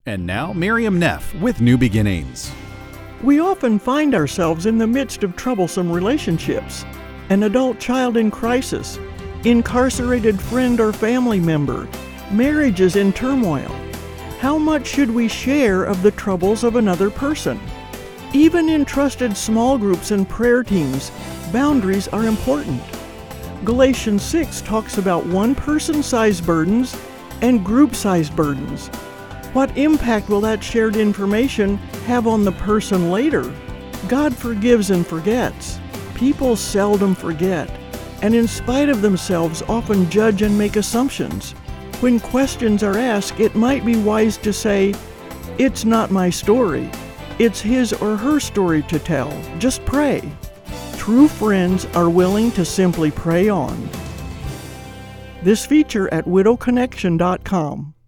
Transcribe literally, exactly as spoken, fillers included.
And now, Miriam Neff with New Beginnings. We often find ourselves in the midst of troublesome relationships, an adult child in crisis, incarcerated friend or family member, marriages in turmoil. How much should we share of the troubles of another person? Even in trusted small groups and prayer teams, boundaries are important. Galatians six talks about one person-sized burdens and group-sized burdens. What impact will that shared information have on the person later? God forgives and forgets. People seldom forget, and in spite of themselves often judge and make assumptions. When questions are asked, it might be wise to say, "It's not my story. It's his or her story to tell. Just pray." True friends are willing to simply pray on. This feature at widow connection dot com.